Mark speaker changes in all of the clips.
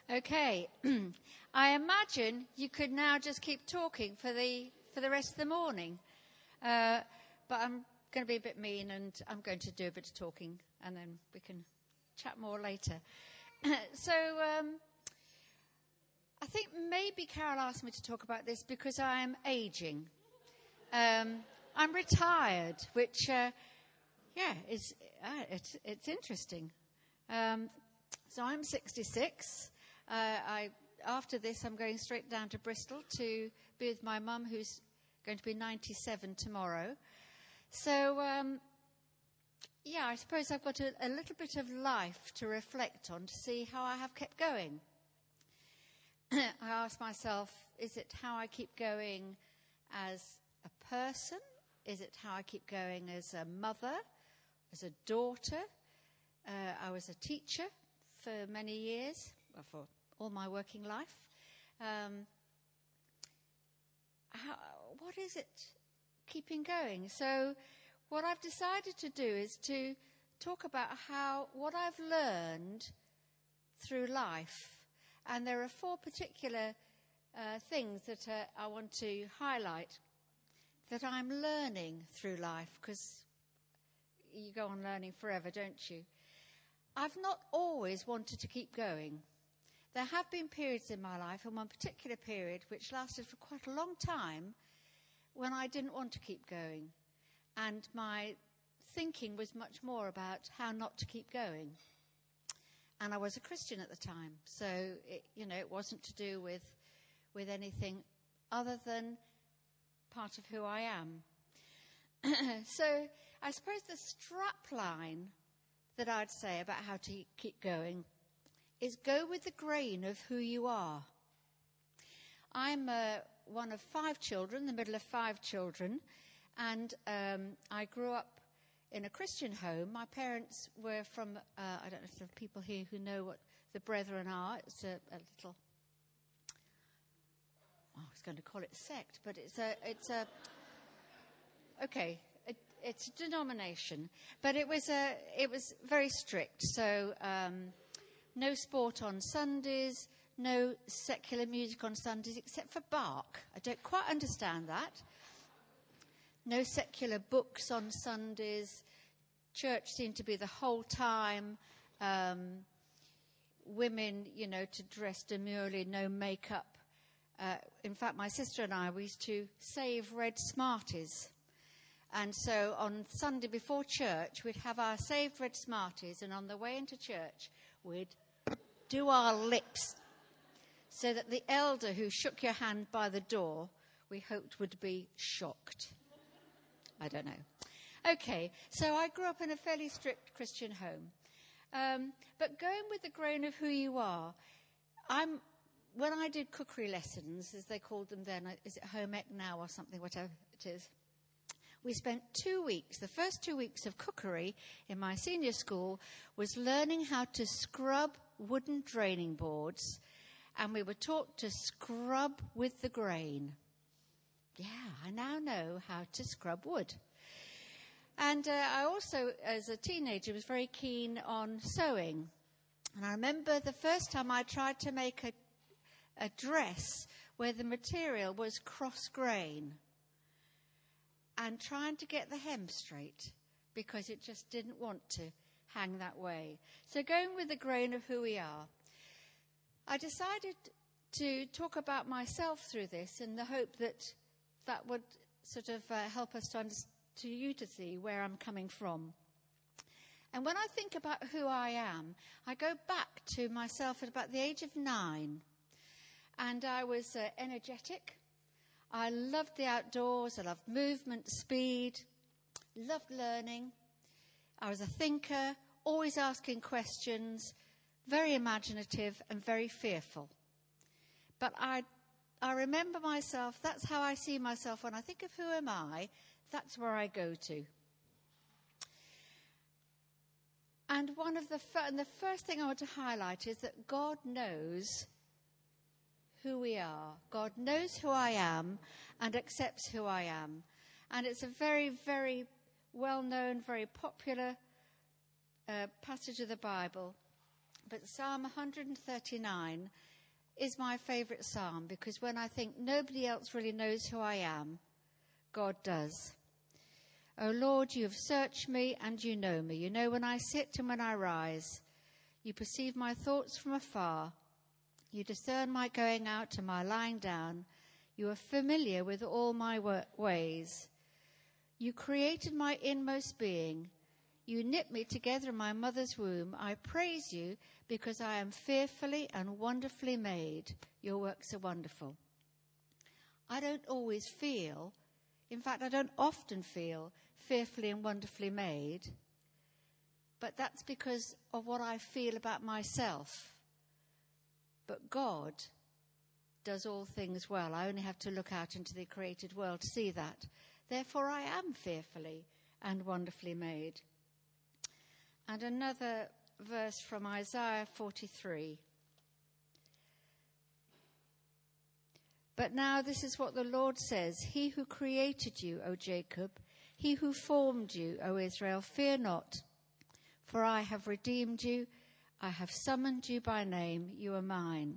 Speaker 1: Okay, I imagine you could now just keep talking for the rest of the morning, but I'm going to be a bit mean and I'm going to do a bit of talking and then we can chat more later. So I think maybe Carol asked me to talk about this because I am aging. I'm retired, which is it's interesting. So I'm 66. After this, I'm going straight down to Bristol to be with my mum, who's going to be 97 tomorrow. So, I suppose I've got a little bit of life to reflect on to see how I have kept going. I ask myself, is it how I keep going as a person? Is it how I keep going as a mother, as a daughter? I was a teacher for many years, for all my working life. What is it keeping going? So what I've decided to do is to talk about what I've learned through life. And there are 4 particular things that I want to highlight that I'm learning through life, because you go on learning forever, don't you? I've not always wanted to keep going. There have been periods in my life, and one particular period which lasted for quite a long time, when I didn't want to keep going. And my thinking was much more about how not to keep going. And I was a Christian at the time, so it wasn't to do with anything other than part of who I am. So I suppose the strap line that I'd say about how to keep going is go with the grain of who you are. I'm one of 5 children, the middle of 5 children, and I grew up in a Christian home. My parents were from, I don't know if there are people here who know what the Brethren are. It's a little, I was going to call it sect, but it's a denomination. But it was very strict. So no sport on Sundays, no secular music on Sundays except for Bach. I don't quite understand that. No secular books on Sundays. Church seemed to be the whole time. Women, to dress demurely, no makeup. In fact, my sister and I, we used to save red Smarties. And so on Sunday before church, we'd have our saved red Smarties, and on the way into church, we'd do our lips so that the elder who shook your hand by the door, we hoped would be shocked. I don't know. Okay, so I grew up in a fairly strict Christian home. But going with the grain of who you are, when I did cookery lessons, as they called them then, is it home ec now or something, whatever it is, we spent 2 weeks, the first 2 weeks of cookery in my senior school was learning how to scrub wooden draining boards, and we were taught to scrub with the grain. Yeah, I now know how to scrub wood. And I also, as a teenager, was very keen on sewing. And I remember the first time I tried to make a dress where the material was cross-grain, and trying to get the hem straight because it just didn't want to hang that way. So going with the grain of who we are, I decided to talk about myself through this in the hope that would sort of help us to see where I'm coming from. And when I think about who I am, I go back to myself at about the age of 9. And I was energetic. I loved the outdoors. I loved movement, speed, loved learning. I was a thinker, always asking questions, very imaginative and very fearful. But I remember myself, that's how I see myself when I think of who am I, that's where I go to. And the first thing I want to highlight is that God knows who we are. God knows who I am and accepts who I am. And it's a very, very well-known, very popular passage of the Bible But Psalm 139 is my favourite psalm, because when I think nobody else really knows who I am, God does. O Lord, you have searched me and you know me. You know when I sit and when I rise. You perceive my thoughts from afar. You discern my going out and my lying down. You are familiar with all my ways. You created my inmost being. You knit me together in my mother's womb. I praise you because I am fearfully and wonderfully made. Your works are wonderful. I don't always feel, in fact, I don't often feel fearfully and wonderfully made, but that's because of what I feel about myself. But God does all things well. I only have to look out into the created world to see that. Therefore, I am fearfully and wonderfully made. And another verse from Isaiah 43. But now this is what the Lord says. He who created you, O Jacob, he who formed you, O Israel, fear not, for I have redeemed you. I have summoned you by name. You are mine.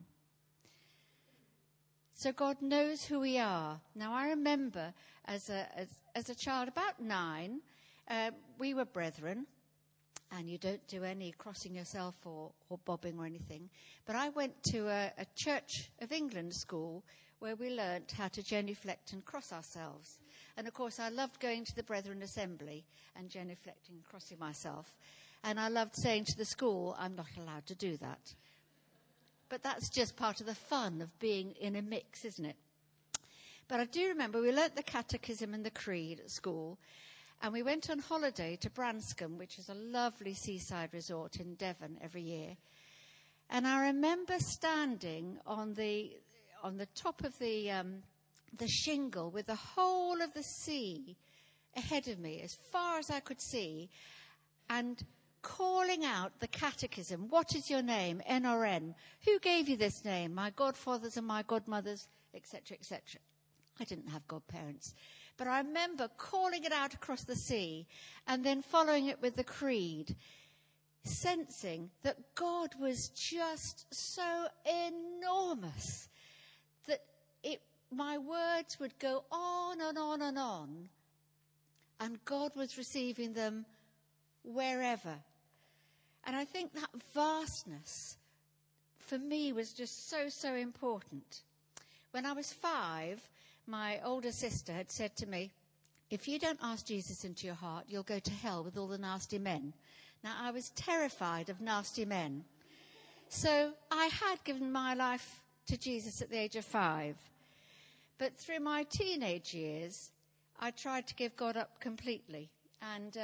Speaker 1: So God knows who we are. Now, I remember as a child, about 9, we were brethren. And you don't do any crossing yourself or bobbing or anything. But I went to a Church of England school where we learnt how to genuflect and cross ourselves. And, of course, I loved going to the Brethren Assembly and genuflecting and crossing myself. And I loved saying to the school, I'm not allowed to do that. But that's just part of the fun of being in a mix, isn't it? But I do remember we learnt the Catechism and the Creed at school. And we went on holiday to Branscombe, which is a lovely seaside resort in Devon every year. And I remember standing on the top of the shingle with the whole of the sea ahead of me, as far as I could see, and calling out the catechism. What is your name? NRN. Who gave you this name? My godfathers and my godmothers, etc., etc. I didn't have godparents. But I remember calling it out across the sea and then following it with the creed, sensing that God was just so enormous that my words would go on and on and on, and God was receiving them wherever. And I think that vastness for me was just so important. When I was 5, my older sister had said to me, if you don't ask Jesus into your heart, you'll go to hell with all the nasty men. Now, I was terrified of nasty men. So I had given my life to Jesus at the age of 5. But through my teenage years, I tried to give God up completely. And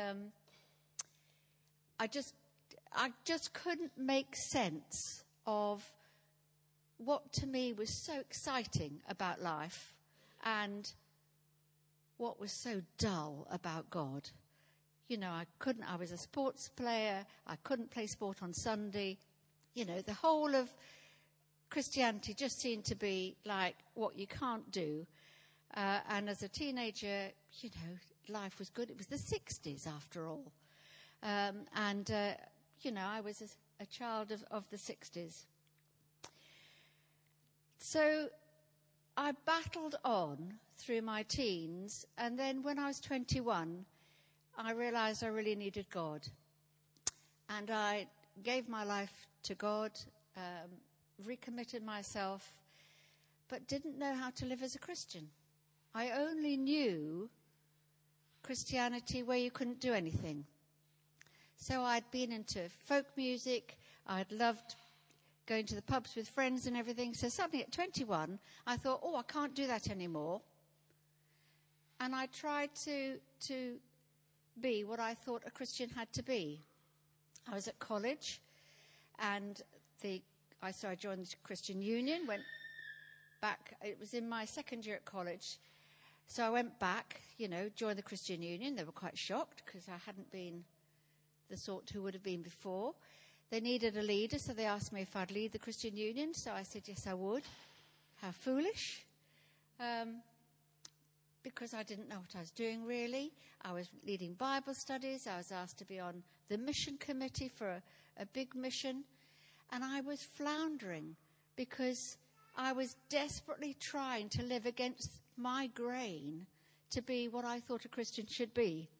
Speaker 1: I just couldn't make sense of what to me was so exciting about life and what was so dull about God. You know, I was a sports player. I couldn't play sport on Sunday. You know, the whole of Christianity just seemed to be like what you can't do. And as a teenager, you know, life was good. It was the 60s after all. You know, I was a child of the 60s. So I battled on through my teens, and then when I was 21, I realized I really needed God. And I gave my life to God, recommitted myself, but didn't know how to live as a Christian. I only knew Christianity where you couldn't do anything. So I'd been into folk music, I'd loved going to the pubs with friends and everything. So suddenly at 21, I thought, I can't do that anymore. And I tried to be what I thought a Christian had to be. I was at college, and I joined the Christian Union, went back. It was in my second year at college. So I went back, joined the Christian Union. They were quite shocked because I hadn't been the sort who would have been before. They needed a leader, so they asked me if I'd lead the Christian Union. So I said, yes, I would. How foolish. Because I didn't know what I was doing, really. I was leading Bible studies. I was asked to be on the mission committee for a big mission. And I was floundering because I was desperately trying to live against my grain to be what I thought a Christian should be.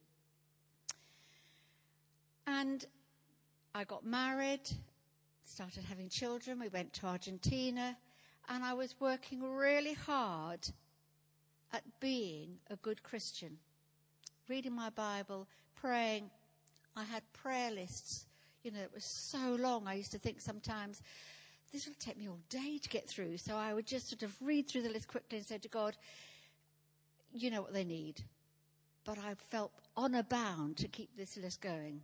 Speaker 1: And I got married, started having children. We went to Argentina, and I was working really hard at being a good Christian, reading my Bible, praying. I had prayer lists. You know, it was so long. I used to think sometimes, this will take me all day to get through. So I would just sort of read through the list quickly and say to God, you know what they need. But I felt honor bound to keep this list going.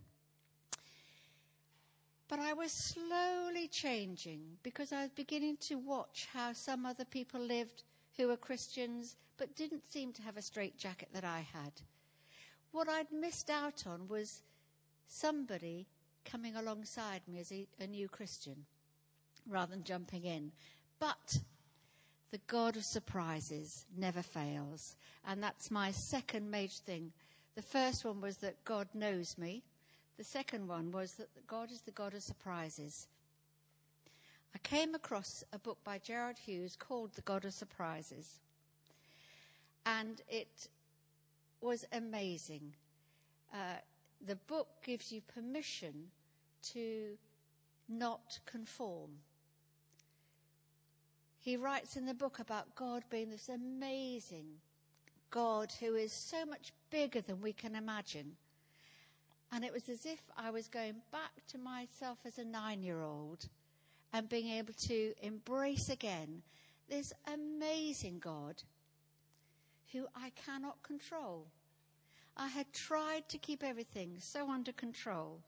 Speaker 1: But I was slowly changing because I was beginning to watch how some other people lived who were Christians but didn't seem to have a straitjacket that I had. What I'd missed out on was somebody coming alongside me as a new Christian rather than jumping in. But the God of surprises never fails. And that's my second major thing. The first one was that God knows me. The second one was that God is the God of surprises. I came across a book by Gerard Hughes called The God of Surprises. And it was amazing. The book gives you permission to not conform. He writes in the book about God being this amazing God who is so much bigger than we can imagine. And it was as if I was going back to myself as a 9-year-old and being able to embrace again this amazing God who I cannot control. I had tried to keep everything so under control.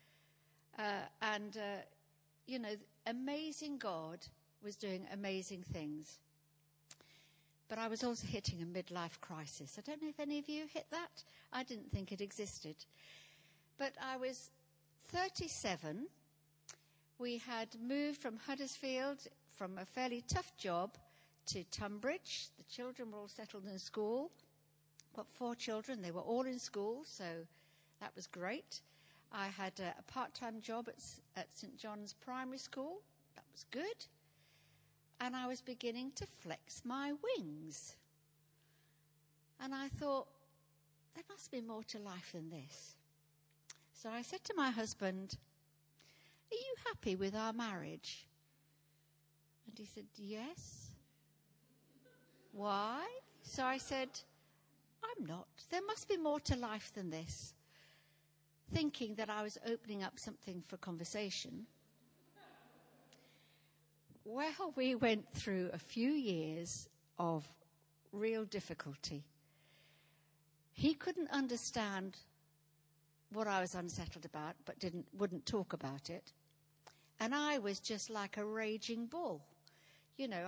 Speaker 1: Amazing God was doing amazing things. But I was also hitting a midlife crisis. I don't know if any of you hit that. I didn't think it existed. But I was 37. We had moved from Huddersfield from a fairly tough job to Tunbridge. The children were all settled in school. Got 4 children. They were all in school, so that was great. I had a part-time job at St. John's Primary School. That was good. And I was beginning to flex my wings. And I thought, there must be more to life than this. So I said to my husband, are you happy with our marriage? And he said, yes. Why? So I said, I'm not. There must be more to life than this. Thinking that I was opening up something for conversation. Well, we went through a few years of real difficulty. He couldn't understand what I was unsettled about, but wouldn't talk about it. And I was just like a raging bull. You know,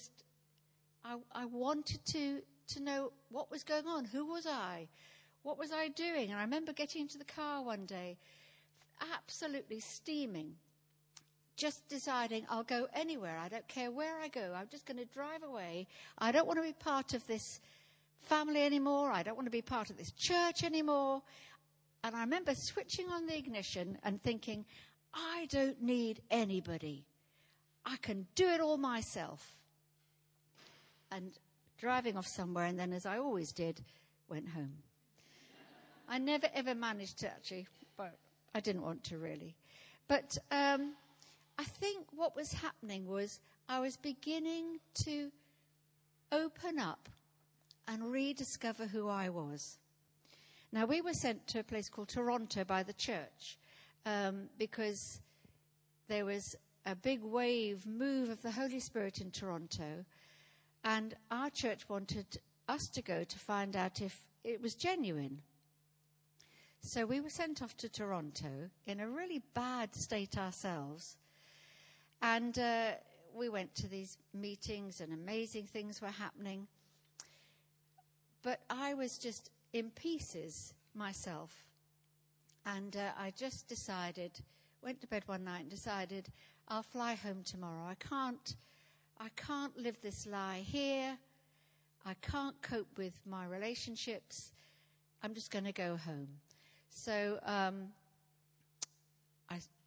Speaker 1: I wanted to know what was going on. Who was I? What was I doing? And I remember getting into the car one day, absolutely steaming, just deciding I'll go anywhere. I don't care where I go. I'm just going to drive away. I don't want to be part of this family anymore. I don't want to be part of this church anymore. And I remember switching on the ignition and thinking, I don't need anybody. I can do it all myself. And driving off somewhere, and then, as I always did, went home. I never, ever managed to actually, but I didn't want to really. But I think what was happening was I was beginning to open up and rediscover who I was. Now, we were sent to a place called Toronto by the church because there was a big move of the Holy Spirit in Toronto, and our church wanted us to go to find out if it was genuine. So we were sent off to Toronto in a really bad state ourselves, and we went to these meetings and amazing things were happening. But I was just in pieces myself. And I just went to bed one night and decided, I'll fly home tomorrow. I can't live this lie here. I can't cope with my relationships. I'm just going to go home. So I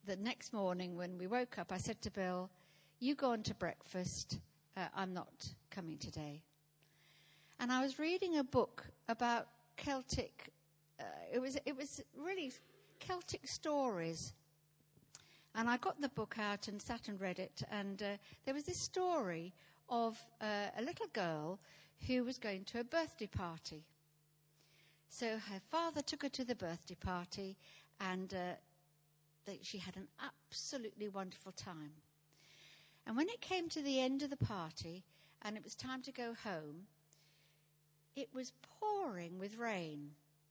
Speaker 1: the next morning when we woke up, I said to Bill, you go on to breakfast. I'm not coming today. And I was reading a book about Celtic, it was really Celtic stories. And I got the book out and sat and read it. And there was this story of a little girl who was going to a birthday party. So her father took her to the birthday party, and she had an absolutely wonderful time. And when it came to the end of the party and it was time to go home, it was pouring with rain.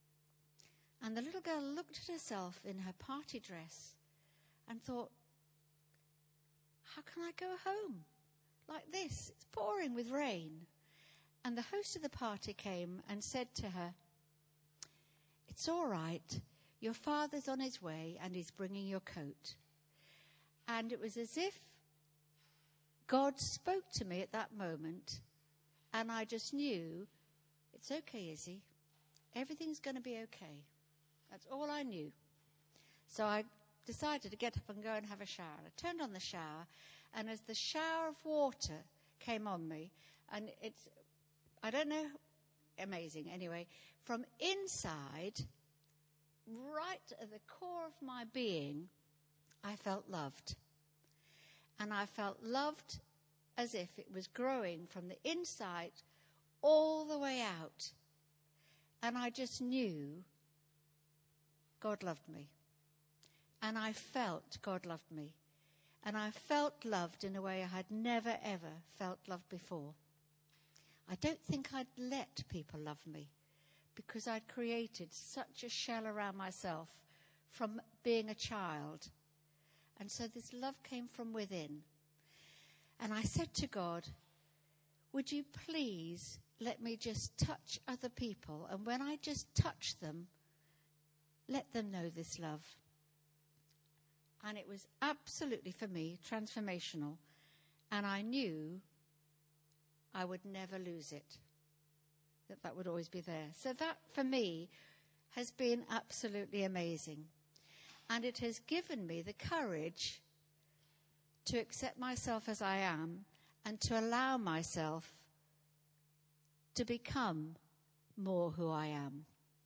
Speaker 1: And the little girl looked at herself in her party dress and thought, how can I go home like this? It's pouring with rain. And the host of the party came and said to her, it's all right. Your father's on his way and he's bringing your coat. And it was as if God spoke to me at that moment, and I just knew, it's okay, Izzy. Everything's going to be okay. That's all I knew. So I decided to get up and go and have a shower. I turned on the shower, and as the shower of water came on me, and it's, I don't know, amazing. Anyway, from inside, right at the core of my being, I felt loved. And I felt loved as if it was growing from the inside all the way out. And I just knew God loved me. And I felt God loved me. And I felt loved in a way I had never, ever felt loved before. I don't think I'd let people love me because I'd created such a shell around myself from being a child. And so this love came from within. And I said to God, would you please let me just touch other people? And when I just touch them, let them know this love. And it was absolutely, for me, transformational. And I knew I would never lose it, that would always be there. So that, for me, has been absolutely amazing. And it has given me the courage to accept myself as I am and to allow myself to become more who I am.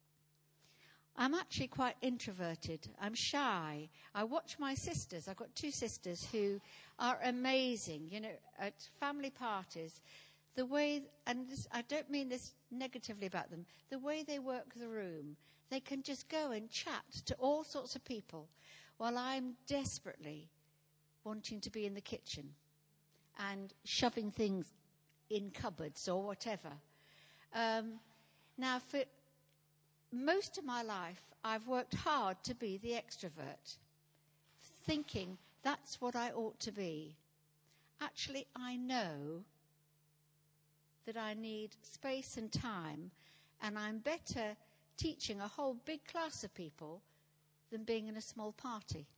Speaker 1: I'm actually quite introverted. I'm shy. I watch my sisters. I've got two sisters who are amazing, at family parties. The way, and this, I don't mean this negatively about them, the way they work the room. They can just go and chat to all sorts of people while I'm desperately wanting to be in the kitchen and shoving things in cupboards or whatever. Now, for most of my life, I've worked hard to be the extrovert, thinking that's what I ought to be. Actually, I know that I need space and time, and I'm better teaching a whole big class of people than being in a small party.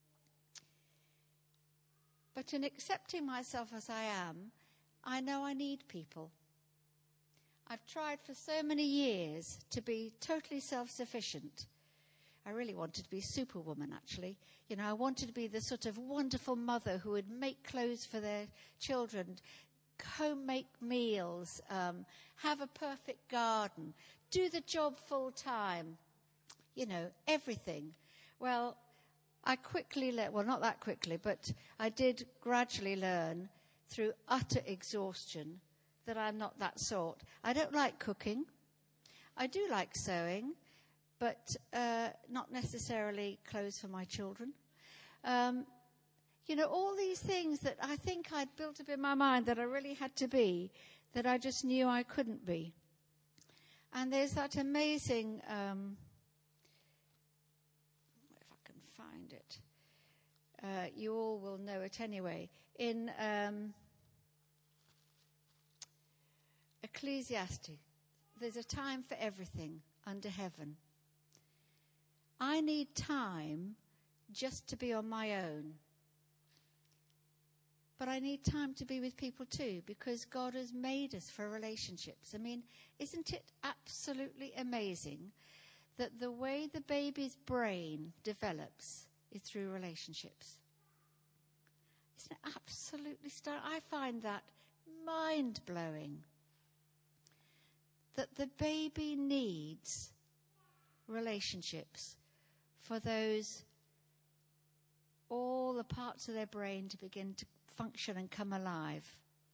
Speaker 1: But in accepting myself as I am, I know I need people. I've tried for so many years to be totally self-sufficient. I really wanted to be Superwoman, actually. I wanted to be the sort of wonderful mother who would make clothes for their children, home make meals, have a perfect garden, do the job full time, everything. Well, I quickly not that quickly, but I did gradually learn through utter exhaustion that I'm not that sort. I don't like cooking. I do like sewing, but not necessarily clothes for my children. All these things that I think I'd built up in my mind that I really had to be, that I just knew I couldn't be. And there's that amazing, if I can find it, you all will know it anyway, in Ecclesiastes, there's a time for everything under heaven. I need time just to be on my own. But I need time to be with people too, because God has made us for relationships. I mean, isn't it absolutely amazing that the way the baby's brain develops is through relationships. Isn't it absolutely stunning? I find that mind-blowing. That the baby needs relationships for all the parts of their brain to begin to function and come alive.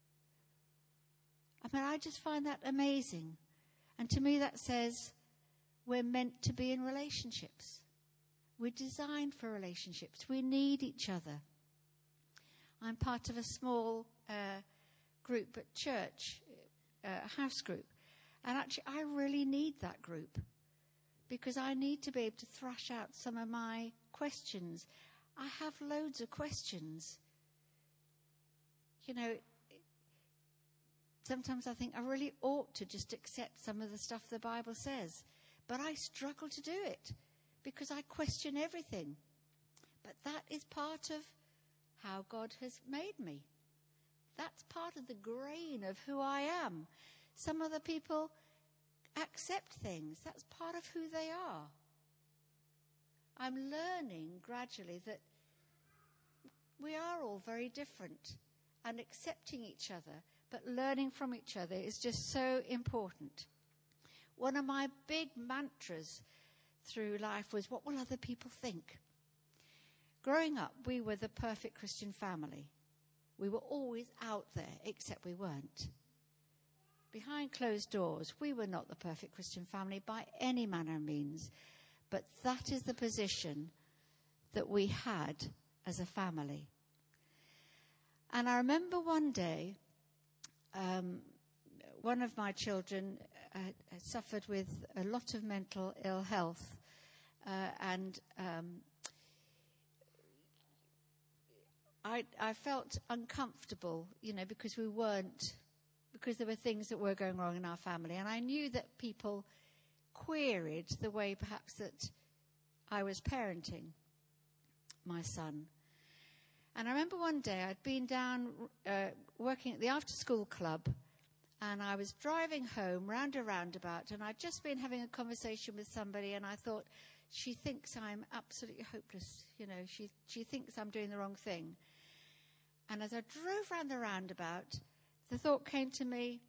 Speaker 1: I mean, I just find that amazing. And to me that says we're meant to be in relationships. We're designed for relationships. We need each other. I'm part of a small group at church, a house group. And actually, I really need that group because I need to be able to thrash out some of my questions. I have loads of questions. You know, sometimes I think I really ought to just accept some of the stuff the Bible says. But I struggle to do it because I question everything. But that is part of how God has made me. That's part of the grain of who I am. Some other people accept things. That's part of who they are. I'm learning gradually that we are all very different, and accepting each other, but learning from each other is just so important. One of my big mantras through life was, what will other people think? Growing up, we were the perfect Christian family. We were always out there, except we weren't. Behind closed doors, we were not the perfect Christian family by any manner of means. But that is the position that we had as a family. And I remember one day, one of my children suffered with a lot of mental ill health. And I felt uncomfortable, because because there were things that were going wrong in our family. And I knew that people queried the way perhaps that I was parenting my son. And I remember one day I'd been down working at the after-school club, and I was driving home round a roundabout, and I'd just been having a conversation with somebody, and I thought, she thinks I'm absolutely hopeless. She thinks I'm doing the wrong thing. And as I drove round the roundabout, the thought came to me,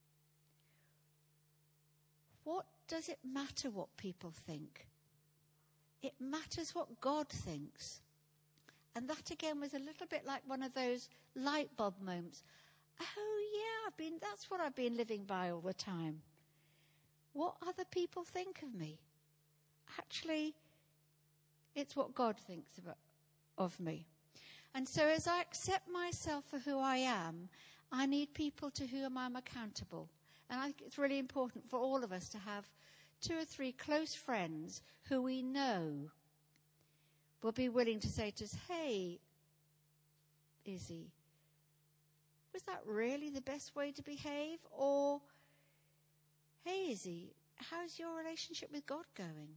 Speaker 1: what does it matter what people think? It matters what God thinks. And that again was a little bit like one of those light bulb moments. Oh yeah, that's what I've been living by all the time. What other people think of me? Actually, it's what God thinks of me. And so as I accept myself for who I am, I need people to whom I'm accountable. And I think it's really important for all of us to have 2 or 3 close friends who we know will be willing to say to us, hey, Izzy, was that really the best way to behave? Or, hey, Izzy, how's your relationship with God going?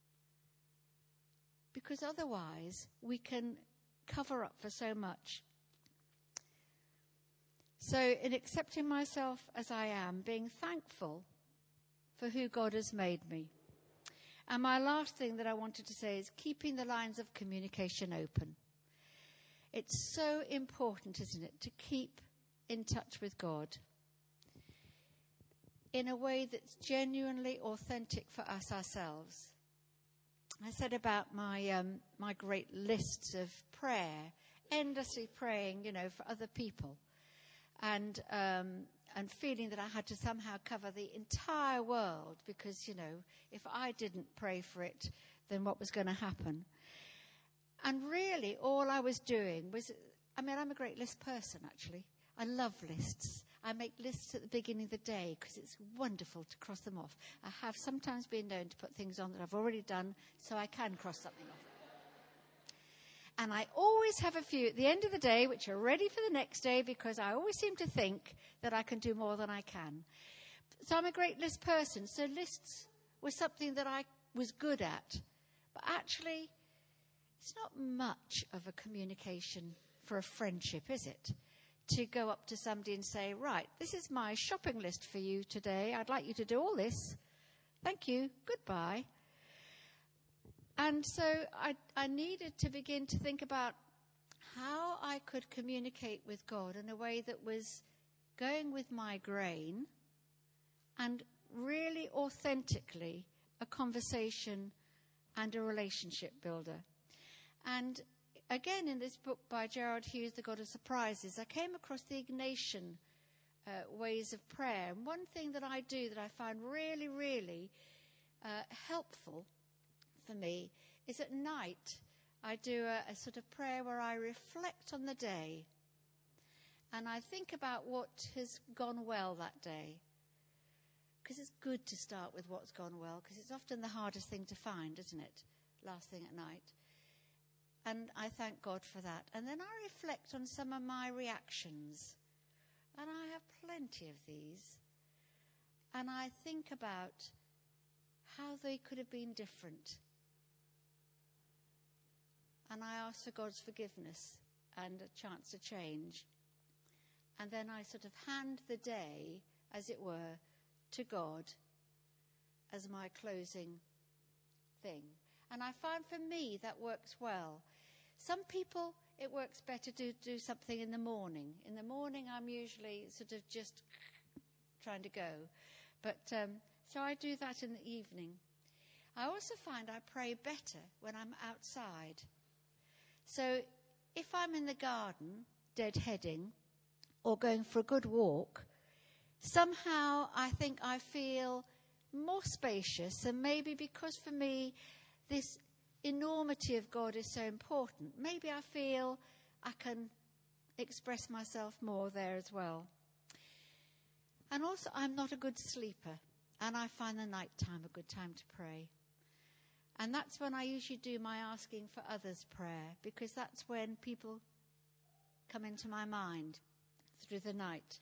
Speaker 1: Because otherwise we can cover up for so much. So in accepting myself as I am, being thankful for who God has made me. And my last thing that I wanted to say is keeping the lines of communication open. It's so important, isn't it, to keep in touch with God in a way that's genuinely authentic for us ourselves. I said about my my great lists of prayer, endlessly praying, for other people, and feeling that I had to somehow cover the entire world because, if I didn't pray for it, then what was going to happen? And really, all I was doing was, I'm a great list person, actually. I love lists. I make lists at the beginning of the day because it's wonderful to cross them off. I have sometimes been known to put things on that I've already done so I can cross something off. And I always have a few at the end of the day which are ready for the next day because I always seem to think that I can do more than I can. So I'm a great list person. So lists were something that I was good at. But actually, it's not much of a communication for a friendship, is it? To go up to somebody and say, right, this is my shopping list for you today. I'd like you to do all this. Thank you. Goodbye. And so I needed to begin to think about how I could communicate with God in a way that was going with my grain and really authentically a conversation and a relationship builder. And again, in this book by Gerald Hughes, The God of Surprises, I came across the Ignatian ways of prayer. And one thing that I do that I find really, really helpful for me is at night I do a sort of prayer where I reflect on the day and I think about what has gone well that day. Because it's good to start with what's gone well, because it's often the hardest thing to find, isn't it? Last thing at night. And I thank God for that. And then I reflect on some of my reactions. And I have plenty of these. And I think about how they could have been different. And I ask for God's forgiveness and a chance to change. And then I sort of hand the day, as it were, to God as my closing thing. And I find for me that works well. Some people, it works better to do something in the morning. In the morning, I'm usually sort of just trying to go. But so I do that in the evening. I also find I pray better when I'm outside. So if I'm in the garden, deadheading, or going for a good walk, somehow I think I feel more spacious, and maybe because for me this enormity of God is so important, maybe I feel I can express myself more there as well. And also I'm not a good sleeper, and I find the night time a good time to pray. And that's when I usually do my asking for others prayer, because that's when people come into my mind through the night.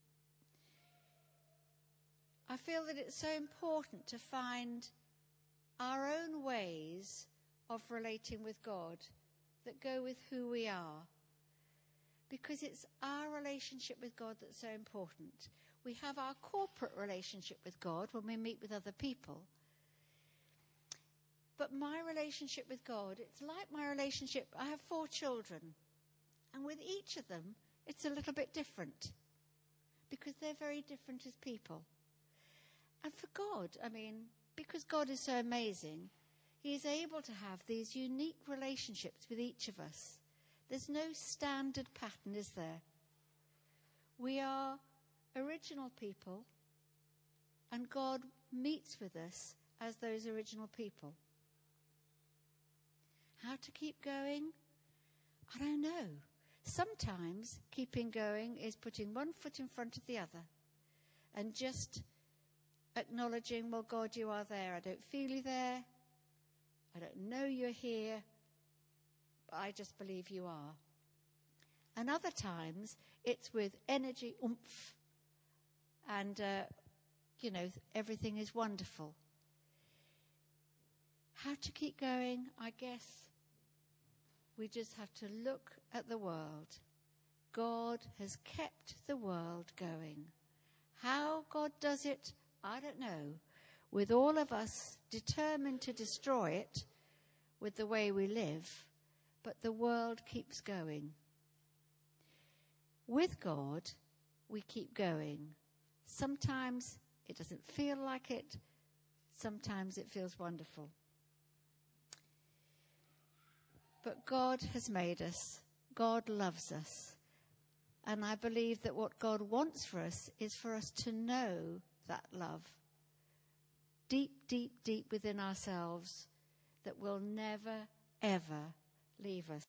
Speaker 1: I feel that it's so important to find our own ways of relating with God that go with who we are, because it's our relationship with God that's so important. We have our corporate relationship with God when we meet with other people. But my relationship with God, it's like my relationship. I have 4 children, and with each of them, it's a little bit different, because they're very different as people. And for God, I mean, because God is so amazing, he is able to have these unique relationships with each of us. There's no standard pattern, is there? We are original people, and God meets with us as those original people. How to keep going? I don't know. Sometimes keeping going is putting one foot in front of the other and just acknowledging, well, God, you are there. I don't feel you there. I don't know you're here, but I just believe you are. And other times it's with energy, oomph, and, everything is wonderful. How to keep going? I guess we just have to look at the world. God has kept the world going. How God does it, I don't know. With all of us determined to destroy it with the way we live, but the world keeps going. With God, we keep going. Sometimes it doesn't feel like it. Sometimes it feels wonderful. But God has made us. God loves us. And I believe that what God wants for us is for us to know that love deep, deep, deep within ourselves, that will never, ever leave us.